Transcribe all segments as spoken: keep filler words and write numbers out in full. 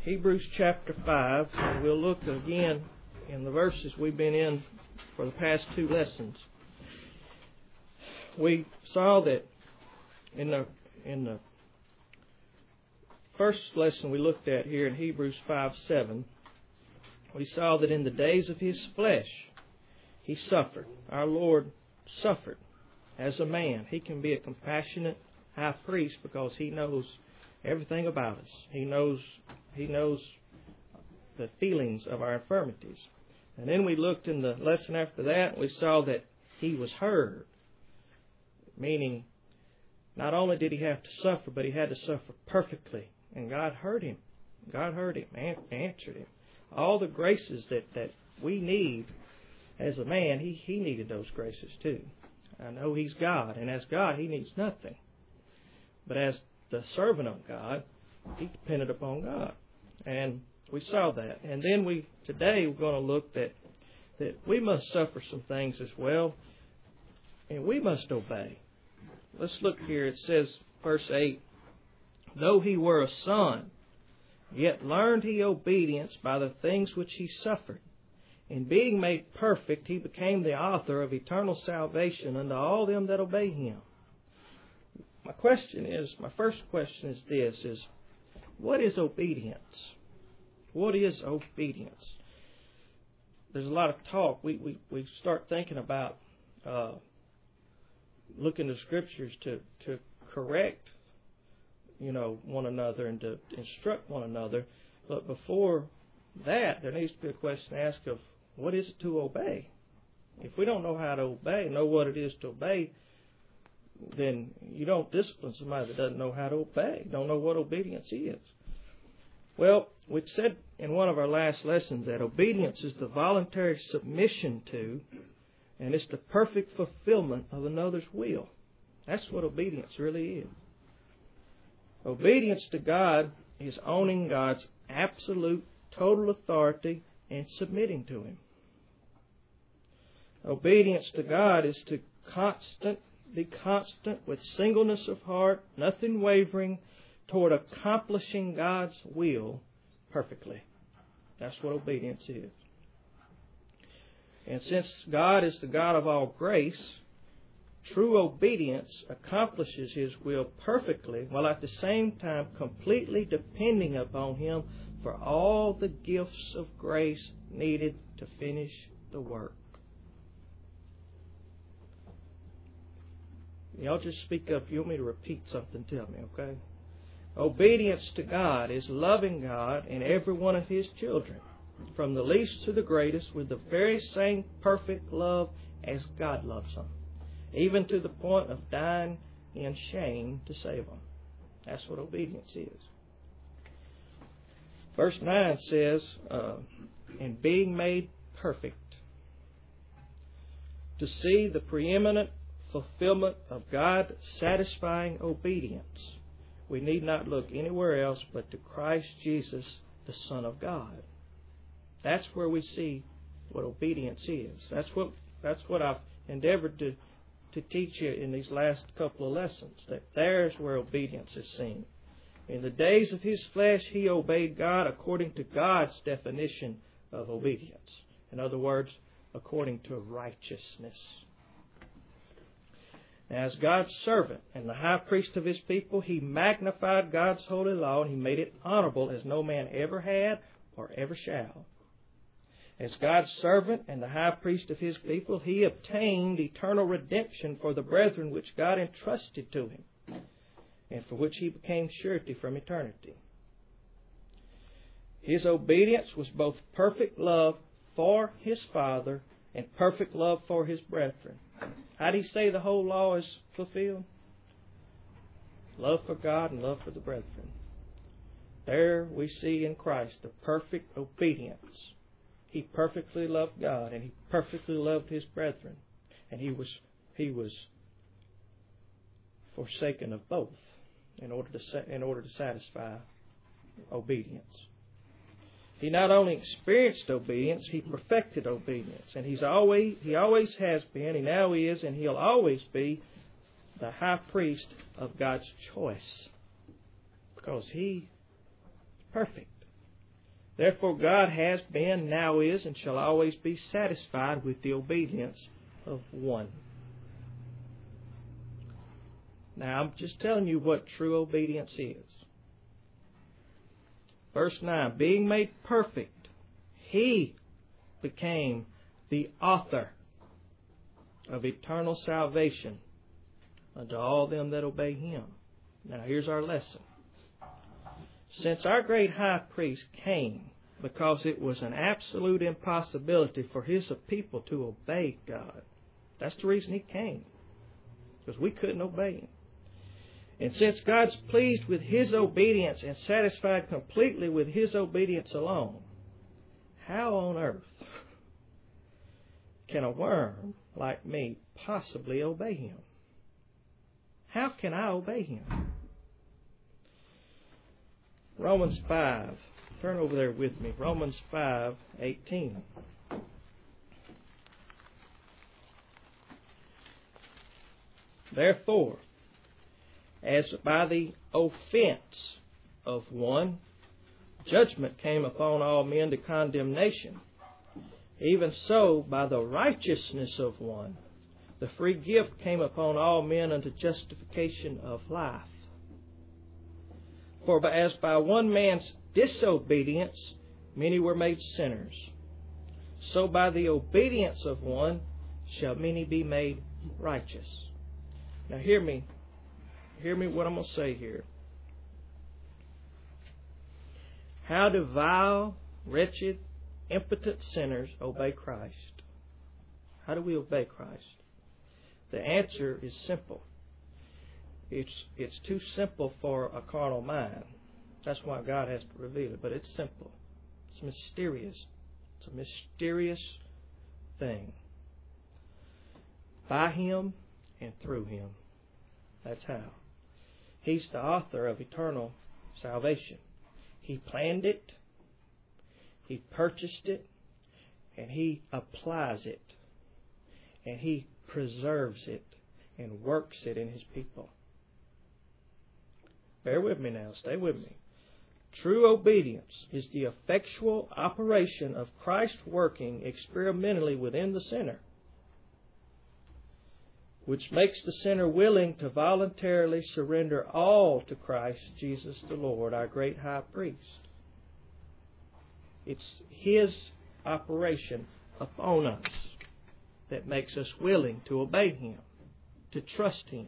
Hebrews chapter five, and we'll look again in the verses we've been in for the past two lessons. We saw that in the in the first lesson we looked at here in Hebrews five seven, we saw that in the days of His flesh, He suffered. Our Lord suffered as a man. He can be a compassionate high priest because He knows everything about us. He knows He knows the feelings of our infirmities. And then we looked in the lesson after that, and we saw that He was heard. Meaning, not only did He have to suffer, but He had to suffer perfectly. And God heard Him. God heard Him, answered Him. All the graces that, that we need as a man, he, he needed those graces too. I know He's God, and as God, He needs nothing. But as the servant of God, He depended upon God. And we saw that. And then we today we're going to look that that we must suffer some things as well, and we must obey. Let's look here. It says, verse eight, though He were a son, yet learned He obedience by the things which He suffered. In being made perfect, He became the author of eternal salvation unto all them that obey Him. My question is, my first question is this, is what is obedience? What is obedience? There's a lot of talk. We we, we start thinking about uh, looking to Scriptures to, to correct, you know, one another and to instruct one another. But before that, there needs to be a question asked of what is it to obey? If we don't know how to obey, know what it is to obey, then you don't discipline somebody that doesn't know how to obey, don't know what obedience is. Well, we said in one of our last lessons that obedience is the voluntary submission to, and it's the perfect fulfillment of another's will. That's what obedience really is. Obedience to God is owning God's absolute, total authority and submitting to Him. Obedience to God is to constant, be constant with singleness of heart, nothing wavering, toward accomplishing God's will perfectly. That's what obedience is. And since God is the God of all grace, true obedience accomplishes His will perfectly, while at the same time completely depending upon Him for all the gifts of grace needed to finish the work. Y'all just speak up. If you want me to repeat something, tell me, okay? Obedience to God is loving God and every one of His children, from the least to the greatest, with the very same perfect love as God loves them, even to the point of dying in shame to save them. That's what obedience is. Verse nine says, uh, in being made perfect, to see the preeminent fulfillment of God's satisfying obedience, we need not look anywhere else but to Christ Jesus, the Son of God. That's where we see what obedience is. That's what that's what I've endeavored to, to teach you in these last couple of lessons, that there's where obedience is seen. In the days of His flesh, He obeyed God according to God's definition of obedience. In other words, according to righteousness. As God's servant and the high priest of His people, He magnified God's holy law, and He made it honorable as no man ever had or ever shall. As God's servant and the high priest of His people, He obtained eternal redemption for the brethren which God entrusted to Him, and for which He became surety from eternity. His obedience was both perfect love for His Father and perfect love for His brethren. How do He say the whole law is fulfilled? Love for God and love for the brethren. There we see in Christ the perfect obedience. He perfectly loved God and He perfectly loved His brethren. And He was He was forsaken of both in order to in order to satisfy obedience. He not only experienced obedience, He perfected obedience. And He's always He always has been, He now is, and He'll always be the high priest of God's choice. Because He is perfect. Therefore God has been, now is, and shall always be satisfied with the obedience of one. Now, I'm just telling you what true obedience is. Verse nine, being made perfect, He became the author of eternal salvation unto all them that obey Him. Now, here's our lesson. Since our great high priest came because it was an absolute impossibility for His people to obey God, that's the reason He came, because we couldn't obey Him. And since God's pleased with His obedience and satisfied completely with His obedience alone, how on earth can a worm like me possibly obey Him? How can I obey Him? Romans five. Turn over there with me. Romans five eighteen. Therefore, as by the offense of one, judgment came upon all men to condemnation, even so by the righteousness of one, the free gift came upon all men unto justification of life. For as by one man's disobedience many were made sinners, so by the obedience of one shall many be made righteous. Now hear me. Hear me what I'm going to say here. How do vile, wretched, impotent sinners obey Christ? How do we obey Christ? The answer is simple. It's it's too simple for a carnal mind. That's why God has to reveal it. But it's simple. It's mysterious. It's a mysterious thing. By Him and through Him. That's how. He's the author of eternal salvation. He planned it, He purchased it, and He applies it, and He preserves it and works it in His people. Bear with me now. Stay with me. True obedience is the effectual operation of Christ working experimentally within the sinner, which makes the sinner willing to voluntarily surrender all to Christ Jesus the Lord, our great high priest. It's His operation upon us that makes us willing to obey Him, to trust Him.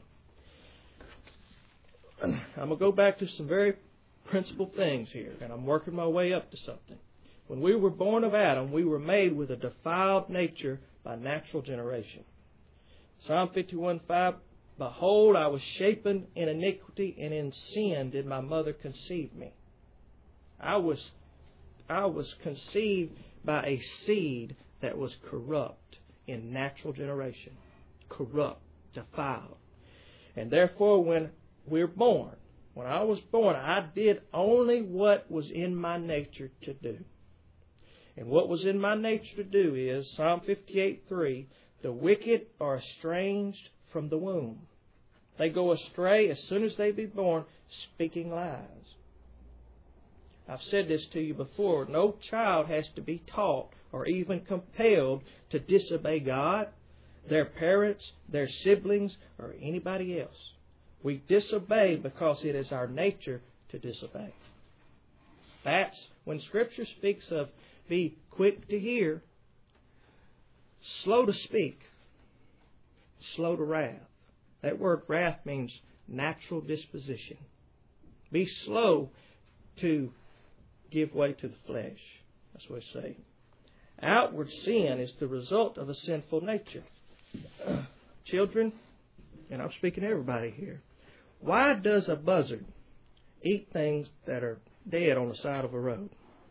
I'm going to go back to some very principal things here, and I'm working my way up to something. When we were born of Adam, we were made with a defiled nature by natural generation. Psalm fifty-one five, behold, I was shapen in iniquity, and in sin did my mother conceive me. I was, I was conceived by a seed that was corrupt in natural generation. Corrupt, defiled. And therefore, when we're born, when I was born, I did only what was in my nature to do. And what was in my nature to do is, Psalm fifty-eight three, the wicked are estranged from the womb. They go astray as soon as they be born, speaking lies. I've said this to you before. No child has to be taught or even compelled to disobey God, their parents, their siblings, or anybody else. We disobey because it is our nature to disobey. That's when Scripture speaks of be quick to hear, slow to speak, slow to wrath. That word wrath means natural disposition. Be slow to give way to the flesh. That's what I say. Outward sin is the result of a sinful nature. Uh, children, and I'm speaking to everybody here, why does a buzzard eat things that are dead on the side of a road?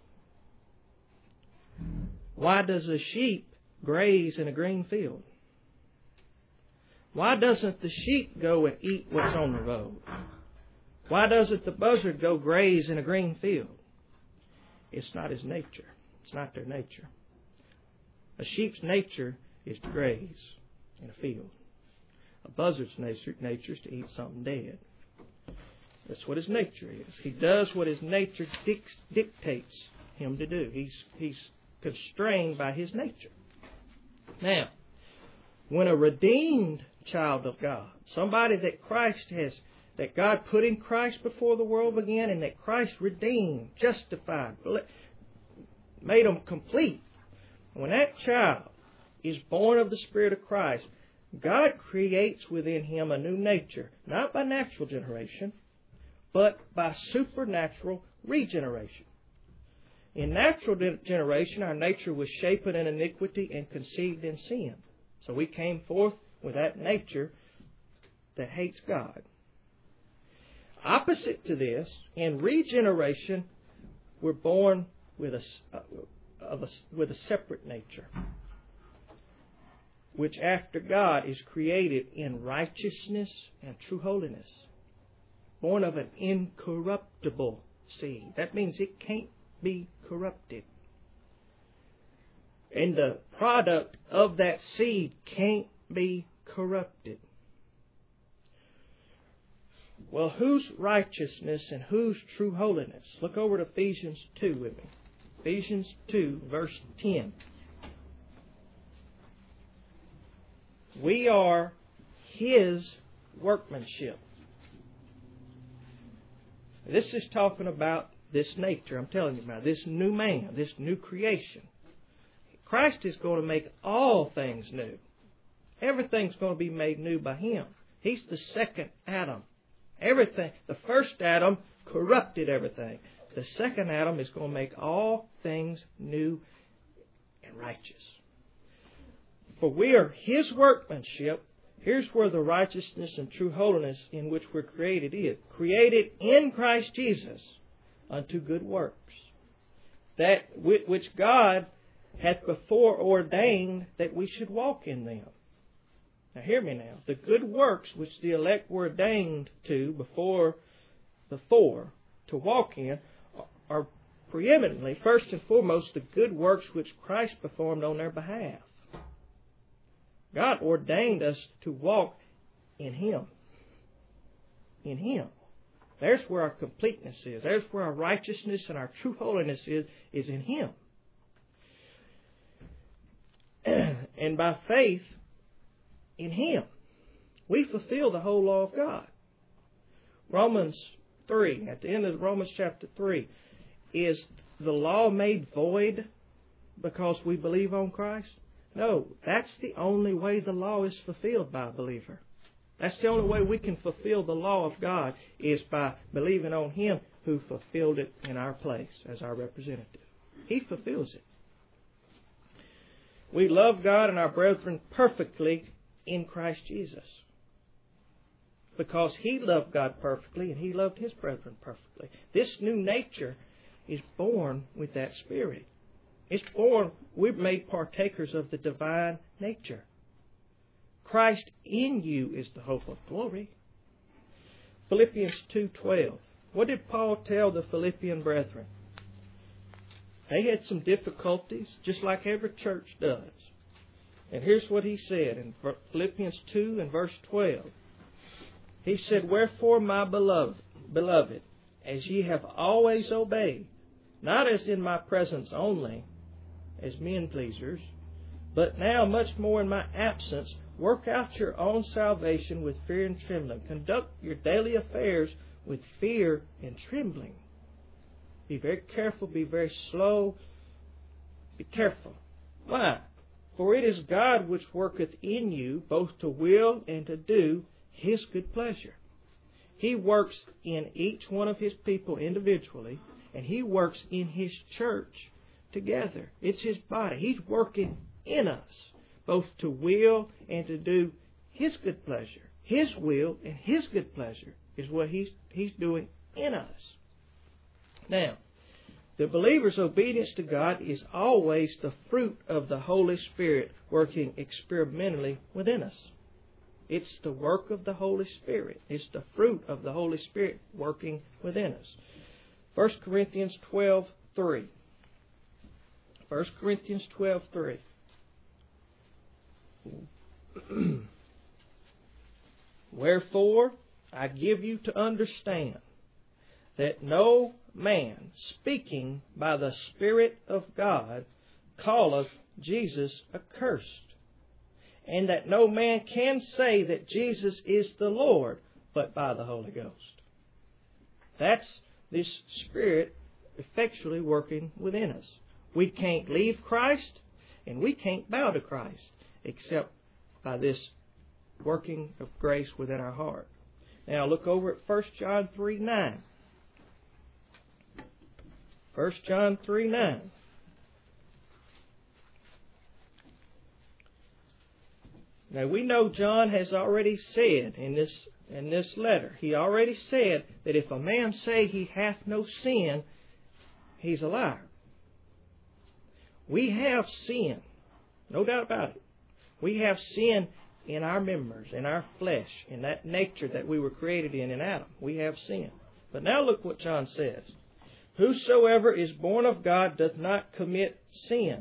Why does a sheep graze in a green field? Why doesn't the sheep go and eat what's on the road? Why doesn't the buzzard go graze in a green field? It's not his nature. It's not their nature. A sheep's nature is to graze in a field. A buzzard's nature, nature is to eat something dead. That's what his nature is. He does what his nature dic- dictates him to do. He's, he's constrained by his nature. Now, when a redeemed child of God, somebody that Christ has, that God put in Christ before the world began, and that Christ redeemed, justified, made them complete. When that child is born of the Spirit of Christ, God creates within him a new nature, not by natural generation, but by supernatural regeneration. In natural generation, our nature was shapen in iniquity and conceived in sin. So we came forth with that nature that hates God. Opposite to this, in regeneration, we're born with a, of a, with a separate nature, which after God is created in righteousness and true holiness. Born of an incorruptible seed. That means it can't be corrupted. And the product of that seed can't be corrupted. Well, whose righteousness and whose true holiness? Look over to Ephesians two with me. Ephesians two, verse ten. We are His workmanship. This is talking about this nature I'm telling you about, this new man, this new creation. Christ is going to make all things new. Everything's going to be made new by Him. He's the second Adam. Everything, the first Adam corrupted everything. The second Adam is going to make all things new and righteous. For we are His workmanship. Here's where the righteousness and true holiness in which we're created is. Created in Christ Jesus unto good works, that which God hath before ordained that we should walk in them. Now hear me now. The good works which the elect were ordained to before, before to walk in are preeminently, first and foremost, the good works which Christ performed on their behalf. God ordained us to walk in Him. In Him. There's where our completeness is. There's where our righteousness and our true holiness is, is in Him. And by faith in Him, we fulfill the whole law of God. Romans three, at the end of Romans chapter three, is the law made void because we believe on Christ? No, that's the only way the law is fulfilled by a believer. That's the only way we can fulfill the law of God is by believing on Him who fulfilled it in our place as our representative. He fulfills it. We love God and our brethren perfectly in Christ Jesus. Because He loved God perfectly and He loved His brethren perfectly. This new nature is born with that Spirit. It's born, we're made partakers of the divine nature. Christ in you is the hope of glory. Philippians two twelve. What did Paul tell the Philippian brethren? They had some difficulties, just like every church does. And here's what he said in Philippians two and verse twelve. He said, "Wherefore, my beloved, beloved, as ye have always obeyed, not as in my presence only, as men pleasers, but now much more in my absence, work out your own salvation with fear and trembling. Conduct your daily affairs with fear and trembling." Be very careful, be very slow, be careful. Why? For it is God which worketh in you, both to will and to do His good pleasure. He works in each one of His people individually, and He works in His church together. It's His body. He's working in us, both to will and to do His good pleasure. His will and His good pleasure is what He's, he's doing in us. Now, the believer's obedience to God is always the fruit of the Holy Spirit working experimentally within us. It's the work of the Holy Spirit. It's the fruit of the Holy Spirit working within us. First Corinthians twelve three. First Corinthians twelve three. "Wherefore I give you to understand that no man, speaking by the Spirit of God, calleth Jesus accursed, and that no man can say that Jesus is the Lord but by the Holy Ghost. That's this Spirit effectually working within us. We can't leave Christ, and we can't bow to Christ except by this working of grace within our heart. Now look over at First John three nine. First John three nine. Now we know John has already said in this in this letter, he already said that if a man say he hath no sin, he's a liar. We have sin, no doubt about it. We have sin in our members, in our flesh, in that nature that we were created in in Adam. We have sin. But now look what John says. Whosoever is born of God doth not commit sin.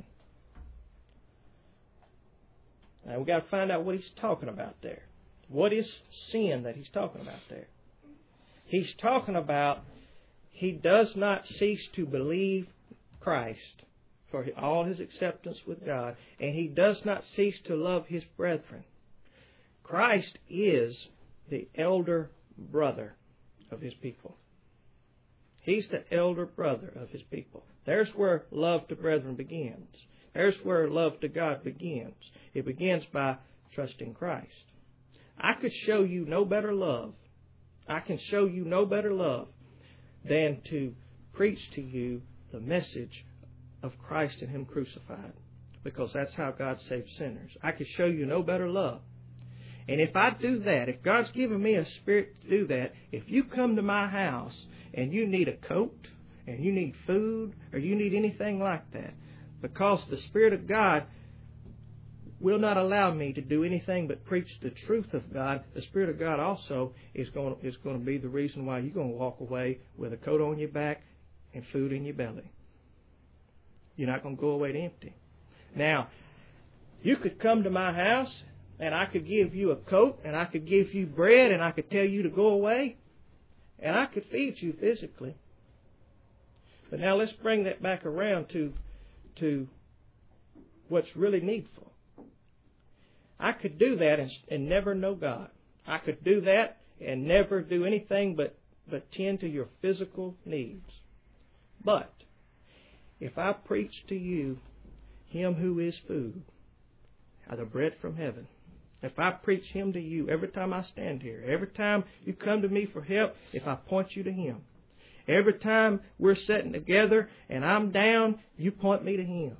Now we've got to find out what he's talking about there. What is sin that he's talking about there? He's talking about he does not cease to believe Christ for all his acceptance with God, and he does not cease to love his brethren. Christ is the elder brother of his people. He's the elder brother of his people. There's where love to brethren begins. There's where love to God begins. It begins by trusting Christ. I could show you no better love. I can show you no better love than to preach to you the message of Christ and Him crucified, because that's how God saves sinners. I could show you no better love. And if I do that, if God's given me a spirit to do that, if you come to my house and you need a coat, and you need food, or you need anything like that, because the Spirit of God will not allow me to do anything but preach the truth of God, the Spirit of God also is going is going to be the reason why you're going to walk away with a coat on your back and food in your belly. You're not going to go away empty. Now, you could come to my house and I could give you a coat and I could give you bread and I could tell you to go away and I could feed you physically. But now let's bring that back around to to what's really needful. I could do that and, and never know God. I could do that and never do anything but, but tend to your physical needs. But if I preach to you Him who is food, the bread from heaven, if I preach Him to you every time I stand here, every time you come to me for help, if I point you to Him, every time we're sitting together and I'm down, you point me to Him.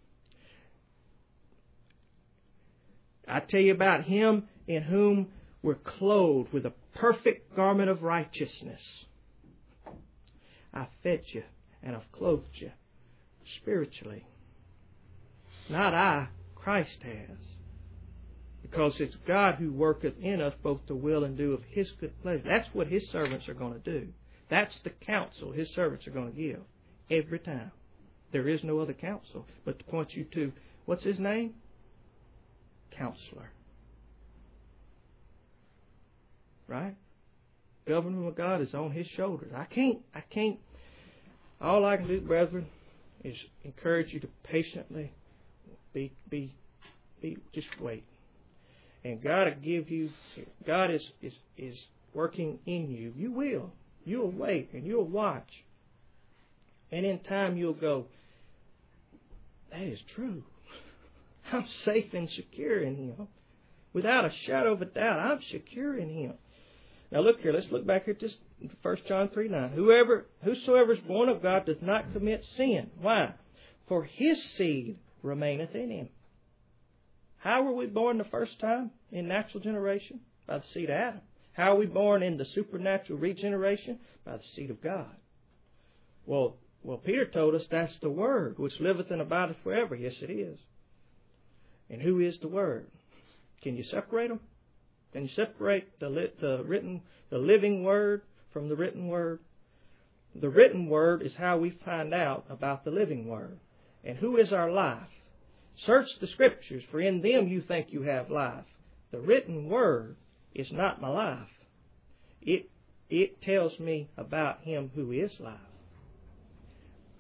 I tell you about Him in whom we're clothed with a perfect garment of righteousness. I've fed you and I've clothed you spiritually. Not I, Christ has. Because it's God who worketh in us both to will and do of His good pleasure. That's what His servants are going to do. That's the counsel His servants are going to give every time. There is no other counsel but to point you to, what's His name? Counselor. Right? Government of God is on His shoulders. I can't, I can't, all I can do, brethren, is encourage you to patiently be, be, be, just wait. And God will give you, God is, is, is working in you. You will. You'll wait and you'll watch. And in time you'll go, that is true. I'm safe and secure in Him. Without a shadow of a doubt, I'm secure in Him. Now look here, let's look back here to First John three nine. Whoever, whosoever is born of God does not commit sin. Why? For His seed remaineth in him. How were we born the first time in natural generation? By the seed of Adam. How are we born in the supernatural regeneration? By the seed of God. Well, well, Peter told us that's the Word, which liveth and abideth forever. Yes, it is. And who is the Word? Can you separate them? Can you separate the, lit, the written, the living Word from the written Word? The written Word is how we find out about the living Word. And who is our life? Search the Scriptures, for in them you think you have life. The written Word is not my life. It it tells me about Him who is life.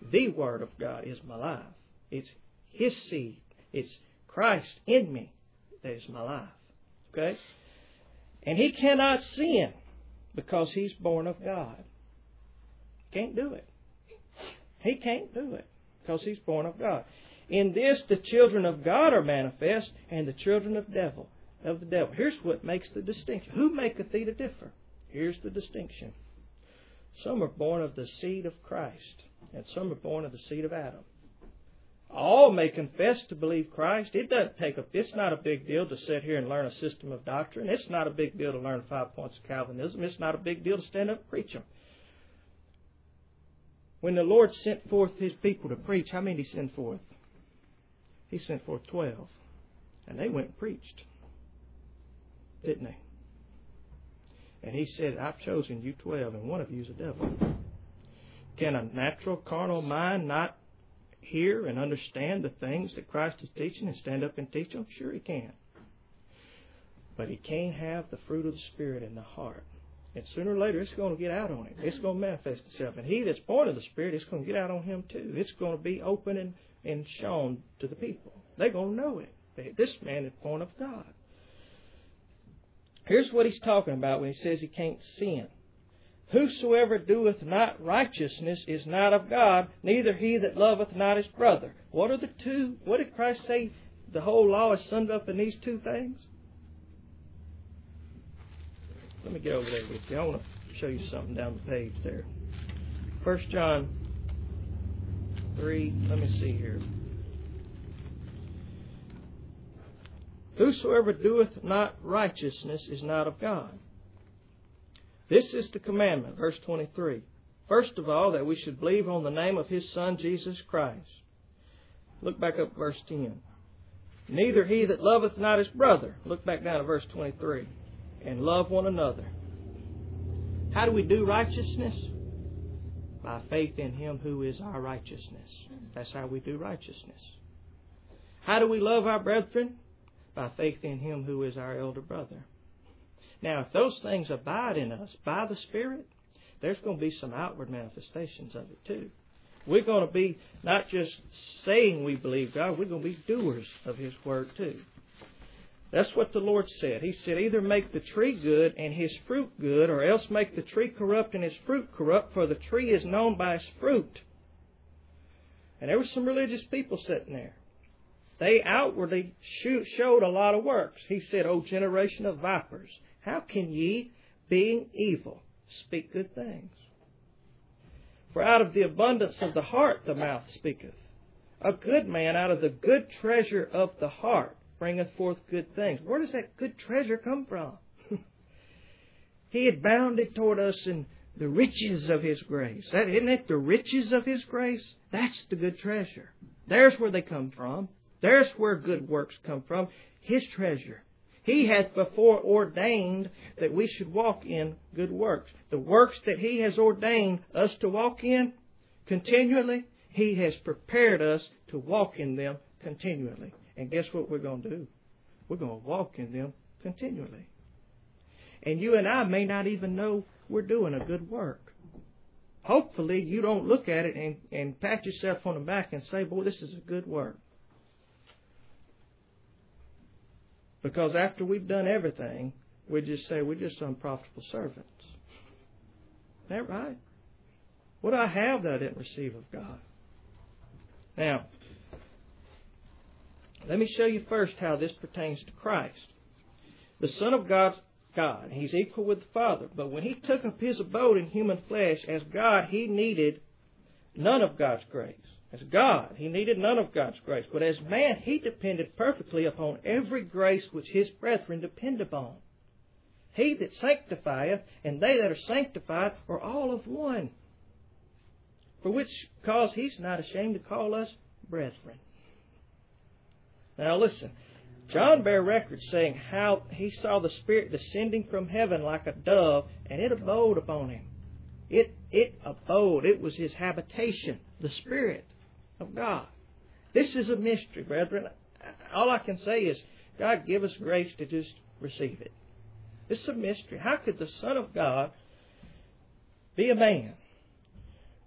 the Word of God is my life. It's His seed. It's Christ in me that is my life. Okay? And he cannot sin because he's born of God. Can't do it. He can't do it because he's born of God. In this, the children of God are manifest, and the children of devil of the devil. Here's what makes the distinction. Who maketh thee to differ? Here's the distinction. Some are born of the seed of Christ, and some are born of the seed of Adam. All may confess to believe Christ. It doesn't take a, it's not a big deal to sit here and learn a system of doctrine. It's not a big deal to learn five points of Calvinism. It's not a big deal to stand up and preach them. When the Lord sent forth His people to preach, how many did He send forth? He sent forth twelve. And they went and preached. Didn't they? And He said, I've chosen you twelve, and one of you is a devil. Can a natural carnal mind not hear and understand the things that Christ is teaching and stand up and teach them? Sure he can. But he can't have the fruit of the Spirit in the heart. And sooner or later it's going to get out on him. It's going to manifest itself. And he that's born of the Spirit, it's going to get out on him too. It's going to be open and, and shown to the people. They're going to know it. This man is born of God. Here's what he's talking about when he says he can't sin. Whosoever doeth not righteousness is not of God, neither he that loveth not his brother. What are the two? What did Christ say? The whole law is summed up in these two things. Let me get over there with you. I want to show you something down the page there. First John three. Let me see here. Whosoever doeth not righteousness is not of God. This is the commandment, verse twenty-three. First of all, that we should believe on the name of His Son, Jesus Christ. Look back up verse ten. Neither he that loveth not his brother. Look back down to verse twenty-three. And love one another. How do we do righteousness? By faith in Him who is our righteousness. That's how we do righteousness. How do we love our brethren? By faith in Him who is our elder brother. Now, if those things abide in us by the Spirit, there's going to be some outward manifestations of it too. We're going to be not just saying we believe God, we're going to be doers of His Word too. That's what the Lord said. He said, either make the tree good and his fruit good, or else make the tree corrupt and his fruit corrupt, for the tree is known by its fruit. And there were some religious people sitting there. They outwardly showed a lot of works. He said, O generation of vipers, how can ye, being evil, speak good things? For out of the abundance of the heart the mouth speaketh. A good man out of the good treasure of the heart bringeth forth good things. Where does that good treasure come from? He had bounded toward us in the riches of His grace. That, isn't it the riches of His grace? That's the good treasure. There's where they come from. There's where good works come from. His treasure. He hath before ordained that we should walk in good works. The works that He has ordained us to walk in continually, He has prepared us to walk in them continually. And guess what we're going to do? We're going to walk in them continually. And you and I may not even know we're doing a good work. Hopefully you don't look at it and, and pat yourself on the back and say, boy, this is a good work. Because after we've done everything, we just say we're just unprofitable servants. Isn't that right? What do I have that I didn't receive of God? Now, let me show you first how this pertains to Christ. The Son of God's God. He's equal with the Father. But when He took up His abode in human flesh, as God, He needed none of God's grace. As God, He needed none of God's grace. But as man, He depended perfectly upon every grace which His brethren depend upon. He that sanctifieth and they that are sanctified are all of one. For which cause He's not ashamed to call us brethren. Now listen, John bare record saying how he saw the Spirit descending from heaven like a dove, and it abode upon Him. It it abode. It was His habitation, the Spirit of God. This is a mystery, brethren. All I can say is, God give us grace to just receive it. This is a mystery. How could the Son of God be a man,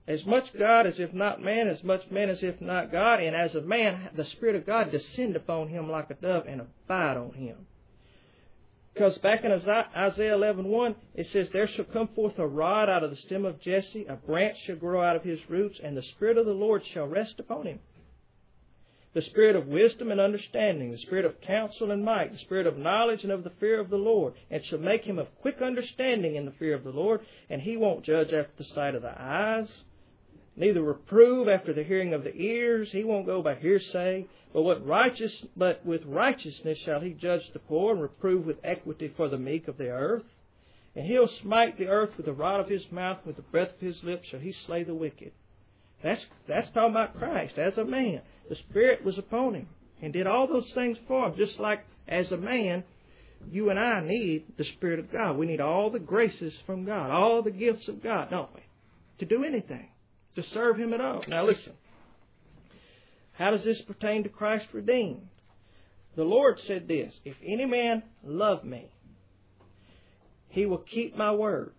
As much God as if not man, as much man as if not God. And as a man, the Spirit of God descend upon him like a dove and abide on him. Because back in Isaiah eleven one, it says, there shall come forth a rod out of the stem of Jesse, a branch shall grow out of his roots, and the Spirit of the Lord shall rest upon him. The Spirit of wisdom and understanding, the Spirit of counsel and might, the Spirit of knowledge and of the fear of the Lord, and shall make him of quick understanding in the fear of the Lord, and he won't judge after the sight of the eyes, neither reprove after the hearing of the ears. He won't go by hearsay, but what righteous, but with righteousness shall he judge the poor, and reprove with equity for the meek of the earth. And he'll smite the earth with the rod of his mouth, with the breath of his lips shall he slay the wicked. That's that's talking about Christ as a man. The Spirit was upon him and did all those things for him. Just like as a man, you and I need the Spirit of God. We need all the graces from God, all the gifts of God, don't we? To do anything, to serve Him at all. Now listen, how does this pertain to Christ redeemed? The Lord said this, if any man love me, he will keep my words.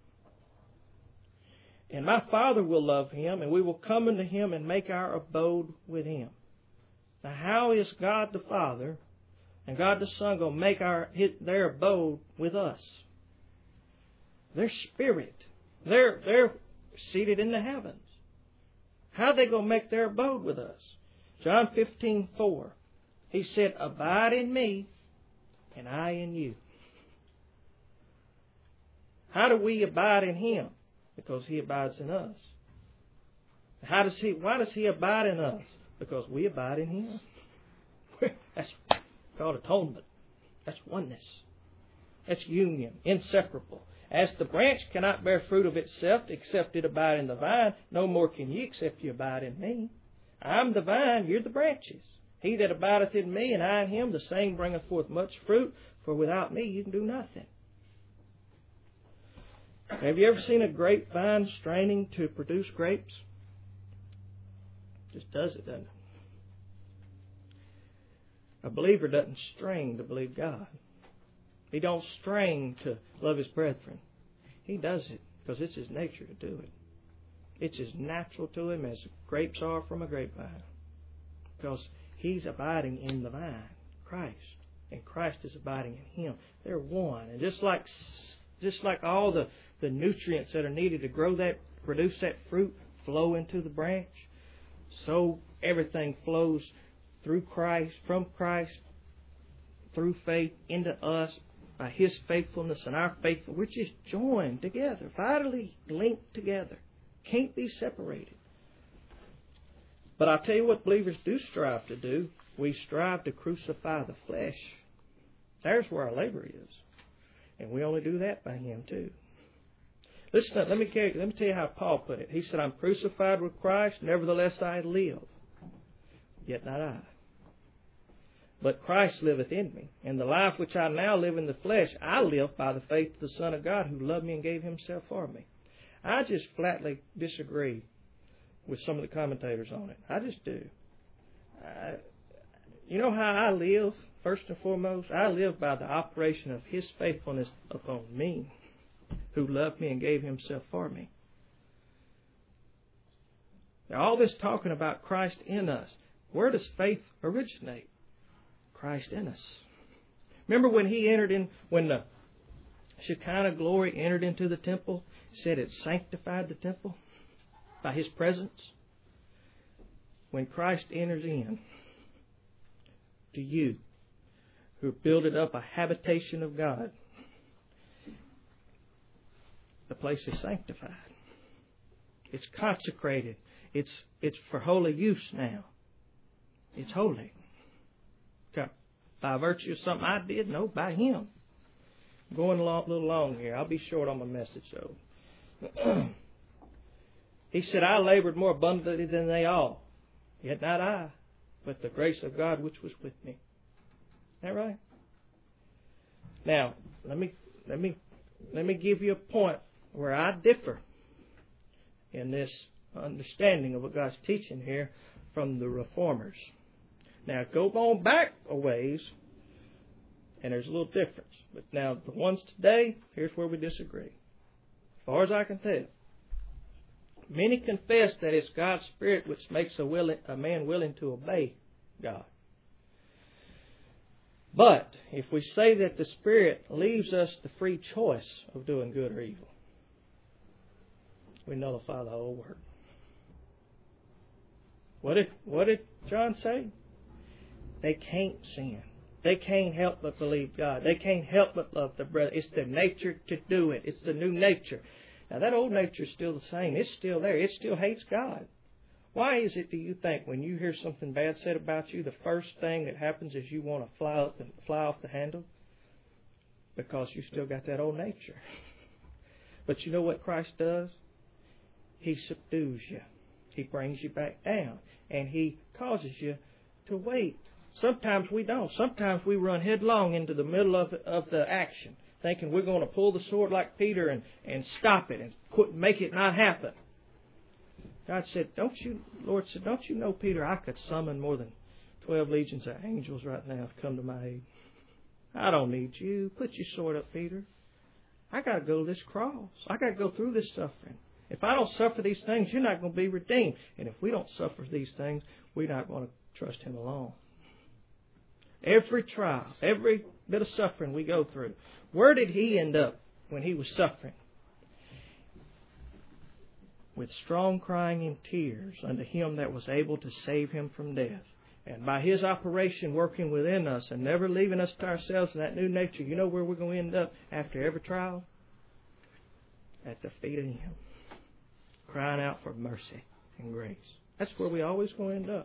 And my Father will love him, and we will come unto him and make our abode with him. Now, how is God the Father and God the Son going to make our their abode with us? They're spirit. They're, they're seated in the heavens. How are they going to make their abode with us? John fifteen four. He said, abide in me, and I in you. How do we abide in Him? Because He abides in us. How does He? Why does He abide in us? Because we abide in Him. That's called atonement. That's oneness. That's union, inseparable. As the branch cannot bear fruit of itself except it abide in the vine, no more can ye except you abide in me. I'm the vine, you're the branches. He that abideth in me and I in him, the same bringeth forth much fruit, for without me you can do nothing. Have you ever seen a grapevine straining to produce grapes? Just does it, doesn't it? A believer doesn't strain to believe God. He don't strain to love his brethren. He does it because it's his nature to do it. It's as natural to him as grapes are from a grapevine. Because he's abiding in the vine, Christ. And Christ is abiding in him. They're one. And just like just like all the, the nutrients that are needed to grow that, produce that fruit, flow into the branch, so everything flows through Christ, from Christ, through faith into us, by His faithfulness and our faithfulness. We're just joined together, vitally linked together. Can't be separated. But I'll tell you what believers do strive to do. We strive to crucify the flesh. There's where our labor is. And we only do that by Him too. Listen, let me, let me tell you how Paul put it. He said, I'm crucified with Christ, nevertheless I live. Yet not I. But Christ liveth in me. And the life which I now live in the flesh, I live by the faith of the Son of God who loved me and gave Himself for me. I just flatly disagree with some of the commentators on it. I just do. I, you know how I live, first and foremost? I live by the operation of His faithfulness upon me, who loved me and gave Himself for me. Now, all this talking about Christ in us, where does faith originate? Christ in us. Remember when He entered in, when the Shekinah glory entered into the temple, said it sanctified the temple by His presence? When Christ enters in to you, who builded up a habitation of God, the place is sanctified. It's consecrated. It's it's for holy use now. It's holy. By virtue of something I did? No, by Him. I'm going a little long here. I'll be short on my message, though. He said, I labored more abundantly than they all. Yet not I, but the grace of God which was with me. Isn't that right? Now, let me let me let me give you a point where I differ in this understanding of what God's teaching here from the reformers. Now, go on back a ways, and there's a little difference. But now, the ones today, here's where we disagree. As far as I can tell. Many confess that it's God's Spirit which makes a, willing, a man willing to obey God. But if we say that the Spirit leaves us the free choice of doing good or evil, we nullify the whole word. What did, what did John say? They can't sin. They can't help but believe God. They can't help but love their brother. It's their nature to do it. It's the new nature. Now that old nature is still the same. It's still there. It still hates God. Why is it, do you think, when you hear something bad said about you, the first thing that happens is you want to fly up and fly off the handle? Because you still got that old nature. But you know what Christ does? He subdues you. He brings you back down. And He causes you to wait. Sometimes we don't. Sometimes we run headlong into the middle of, of the action, thinking we're going to pull the sword like Peter and, and stop it and quit, make it not happen. God said, don't you, Lord said, don't you know, Peter, I could summon more than twelve legions of angels right now to come to my aid. I don't need you. Put your sword up, Peter. I got to go to this cross. I got to go through this suffering. If I don't suffer these things, you're not going to be redeemed. And if we don't suffer these things, we're not going to trust Him alone. Every trial, every bit of suffering we go through, where did He end up when He was suffering? With strong crying and tears unto Him that was able to save him from death. And by His operation working within us and never leaving us to ourselves in that new nature, you know where we're going to end up after every trial? At the feet of Him. Crying out for mercy and grace. That's where we always going to end up.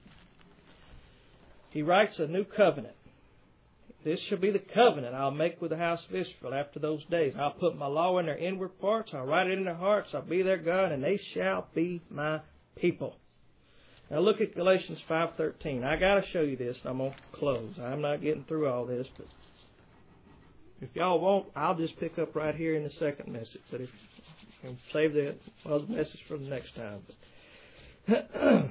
He writes a new covenant. This shall be the covenant I'll make with the house of Israel after those days. I'll put my law in their inward parts. I'll write it in their hearts. I'll be their God, and they shall be my people. Now look at Galatians five thirteen. I got to show you this, and I'm going to close. I'm not getting through all this, but if y'all won't, I'll just pick up right here in the second message. But if and save the other message for the next time. But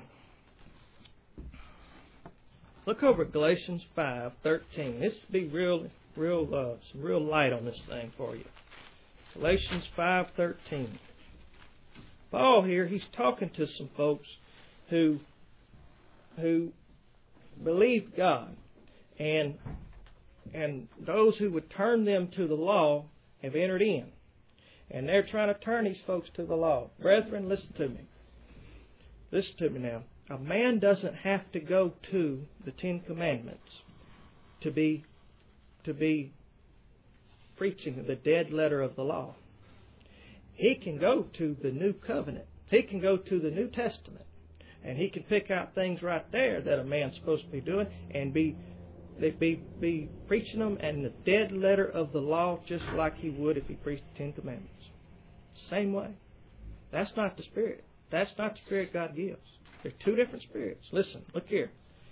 look over at Galatians five thirteen. This will be real, real, uh, some real light on this thing for you. Galatians five thirteen. Paul here, he's talking to some folks who who believed God, and and those who would turn them to the law have entered in. And they're trying to turn these folks to the law. Brethren, listen to me. Listen to me now. A man doesn't have to go to the Ten Commandments to be to be preaching the dead letter of the law. He can go to the New Covenant. He can go to the New Testament. And he can pick out things right there that a man's supposed to be doing and be be, be preaching them and the dead letter of the law just like he would if he preached the Ten Commandments. Same way. That's not the Spirit. That's not the Spirit God gives. They're two different spirits. Listen, look here.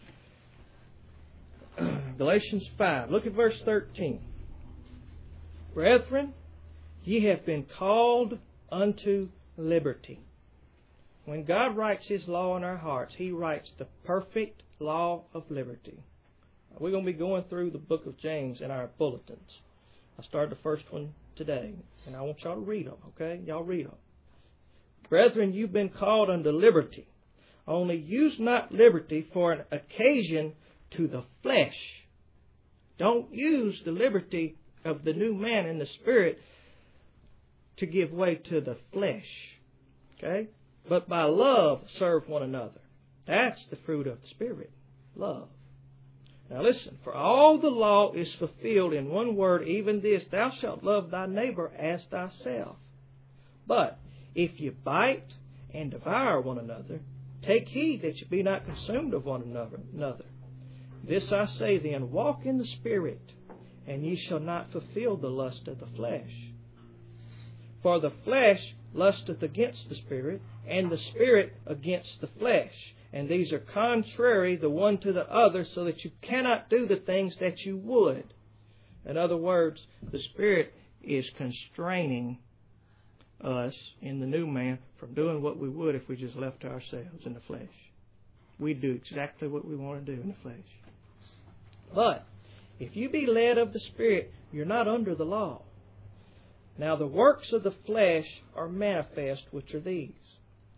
Galatians five. Look at verse thirteen. Brethren, ye have been called unto liberty. When God writes His law in our hearts, He writes the perfect law of liberty. We're going to be going through the book of James in our bulletins. I started the first one today, and I want y'all to read them, okay? Y'all read them. Brethren, you've been called unto liberty. Only use not liberty for an occasion to the flesh. Don't use the liberty of the new man in the Spirit to give way to the flesh. Okay? But by love serve one another. That's the fruit of the Spirit. Love. Now listen, for all the law is fulfilled in one word, even this, thou shalt love thy neighbor as thyself. But if you bite and devour one another, take heed that you be not consumed of one another. This I say then, walk in the Spirit, and ye shall not fulfill the lust of the flesh. For the flesh lusteth against the Spirit, and the Spirit against the flesh. And these are contrary the one to the other, so that you cannot do the things that you would. In other words, the Spirit is constraining us in the new man from doing what we would if we just left to ourselves in the flesh. We do exactly what we want to do in the flesh. But if you be led of the Spirit, you're not under the law. Now the works of the flesh are manifest, which are these: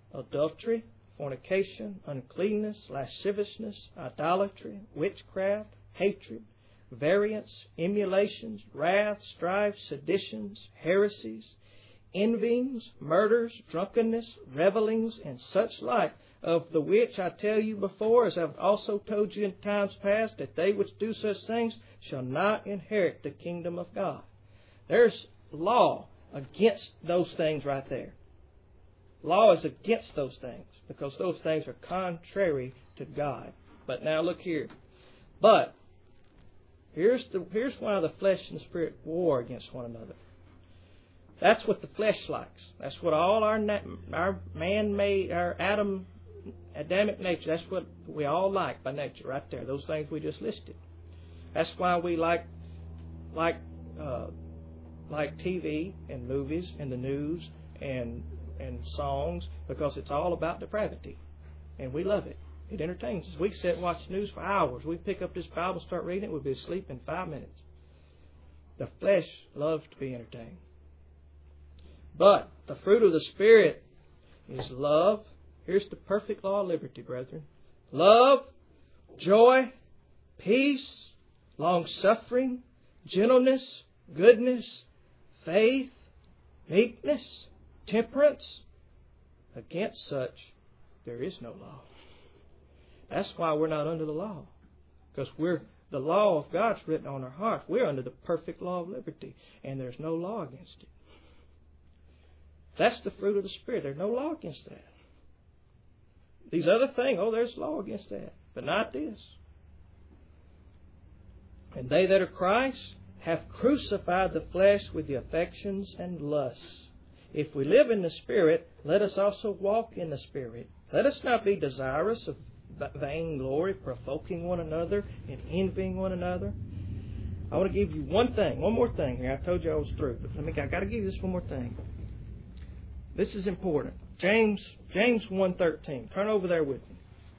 adultery, fornication, uncleanness, lasciviousness, idolatry, witchcraft, hatred, variance, emulations, wrath, strife, seditions, heresies, envyings, murders, drunkenness, revellings, and such like, of the which I tell you before, as I've also told you in times past, that they which do such things shall not inherit the kingdom of God. There's law against those things right there. Law is against those things, because those things are contrary to God. But now look here. But here's the here's why the flesh and the spirit war against one another. That's what the flesh likes. That's what all our our man-made, our Adam, Adamic nature, that's what we all like by nature right there. Those things we just listed. That's why we like like uh, like T V and movies and the news and and songs, because it's all about depravity. And we love it. It entertains us. We sit and watch the news for hours. We pick up this Bible, start reading it, we'll be asleep in five minutes. The flesh loves to be entertained. But the fruit of the Spirit is love. Here's the perfect law of liberty, brethren. Love, joy, peace, long-suffering, gentleness, goodness, faith, meekness, temperance. Against such there is no law. That's why we're not under the law. Because we're the law of God's written on our hearts. We're under the perfect law of liberty. And there's no law against it. That's the fruit of the Spirit. There's no law against that. These other things, oh, there's law against that. But not this. And they that are Christ have crucified the flesh with the affections and lusts. If we live in the Spirit, let us also walk in the Spirit. Let us not be desirous of vainglory, provoking one another, and envying one another. I want to give you one thing, one more thing here. I told you I was through, but let me, I got to give you this one more thing. This is important. James, James one thirteen. Turn over there with me.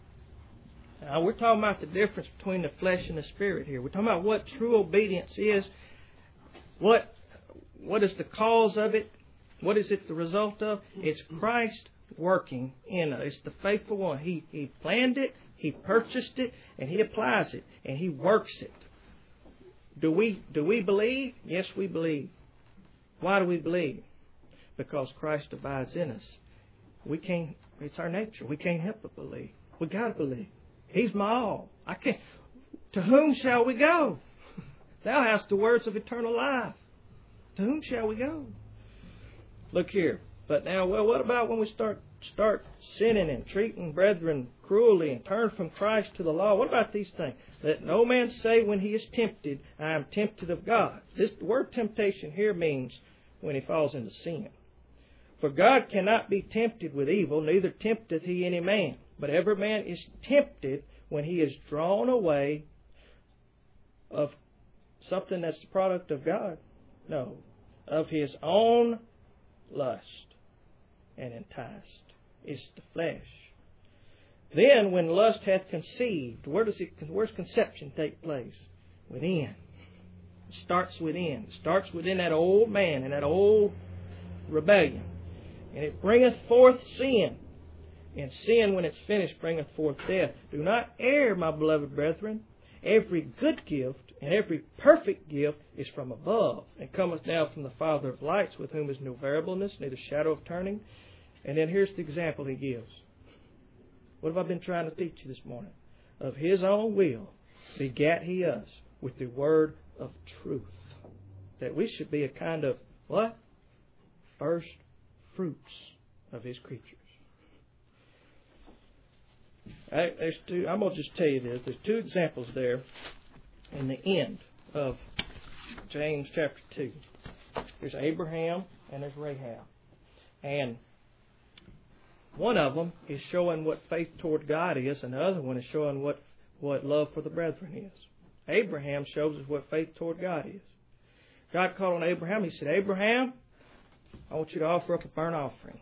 Now, we're talking about the difference between the flesh and the Spirit here. We're talking about what true obedience is. What, what is the cause of it? What is it the result of? It's Christ working in us. It's the faithful one. He, he planned it, He purchased it, and He applies it, and He works it. Do we, do we believe? Yes, we believe. Why do we believe? Because Christ abides in us. We can't, it's our nature. We can't help but believe. We got to believe. He's my all. I can't. To whom shall we go? Thou hast the words of eternal life. To whom shall we go? Look here. But now, well, what about when we start start sinning and treating brethren cruelly and turn from Christ to the law? What about these things? Let no man say when he is tempted, I am tempted of God. This word temptation here means when he falls into sin. For God cannot be tempted with evil, neither tempteth He any man. But every man is tempted when he is drawn away of something that's the product of God. No, of his own lust and enticed. It's the flesh. Then when lust hath conceived, where does it, where's conception take place? Within. It starts within. It starts within that old man and that old rebellion. And it bringeth forth sin. And sin, when it's finished, bringeth forth death. Do not err, my beloved brethren. Every good gift and every perfect gift is from above, and cometh down from the Father of lights, with whom is no variableness, neither shadow of turning. And then here's the example He gives. What have I been trying to teach you this morning? Of His own will begat He us with the word of truth. That we should be a kind of, what? First fruits of His creatures. I, there's two, I'm going to just tell you this. There's two examples there in the end of James chapter two. There's Abraham and there's Rahab. And one of them is showing what faith toward God is, and the other one is showing what, what love for the brethren is. Abraham shows us what faith toward God is. God called on Abraham. He said, Abraham, I want you to offer up a burnt offering.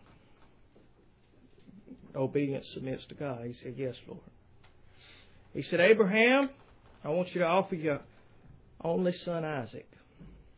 Obedience submits to God. He said, yes, Lord. He said, Abraham, I want you to offer your only son Isaac.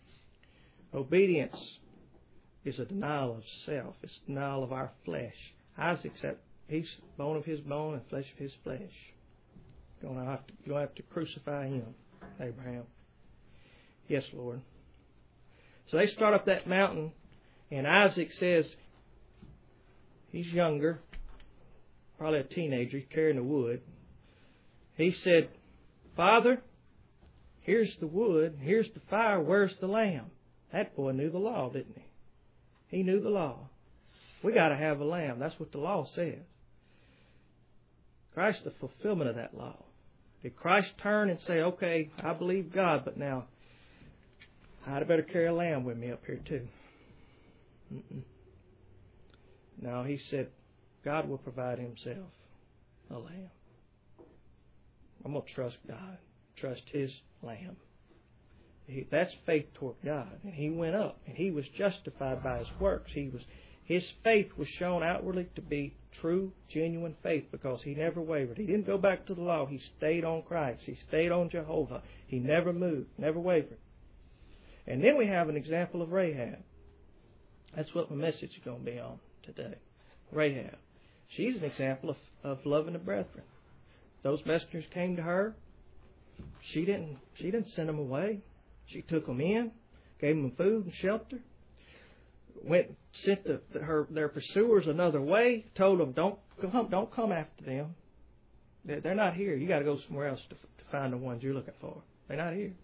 Obedience is a denial of self. It's a denial of our flesh. Isaac's that he's bone of his bone and flesh of his flesh. You're going to have to, you're going to have to crucify him, Abraham. Yes, Lord. So they start up that mountain, and Isaac says, he's younger, probably a teenager, carrying the wood. He said, Father, here's the wood, here's the fire, where's the lamb? That boy knew the law, didn't he? He knew the law. We got to have a lamb. That's what the law says. Christ, the fulfillment of that law. Did Christ turn and say, okay, I believe God, but now I'd better carry a lamb with me up here too? Mm-mm. No, he said, God will provide himself a lamb. I'm going to trust God, trust his lamb. He, that's faith toward God. And he went up, and he was justified by his works. He was, his faith was shown outwardly to be true, genuine faith, because he never wavered. He didn't go back to the law. He stayed on Christ. He stayed on Jehovah. He never moved, never wavered. And then we have an example of Rahab. That's what my message is going to be on today. Rahab. She's an example of, of loving the brethren. Those messengers came to her. She didn't, she didn't send them away. She took them in, gave them food and shelter, went sent the, the, her their pursuers another way, told them, don't come, don't come after them. They're, they're not here. You got to go somewhere else to, to find the ones you're looking for. They're not here.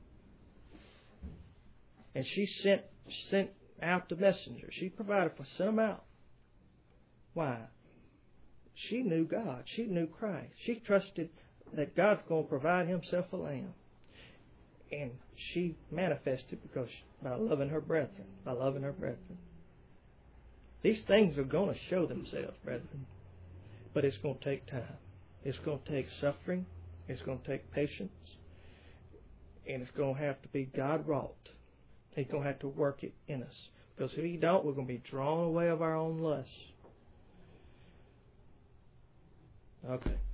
And she sent sent out the messenger. She provided for, sent them out. Why? She knew God. She knew Christ. She trusted that God's going to provide himself a lamb. And she manifested because by loving her brethren, by loving her brethren. These things are going to show themselves, brethren. But it's going to take time. It's going to take suffering. It's going to take patience. And it's going to have to be God wrought. He's going to have to work it in us. Because if he don't, we're going to be drawn away of our own lusts. Okay.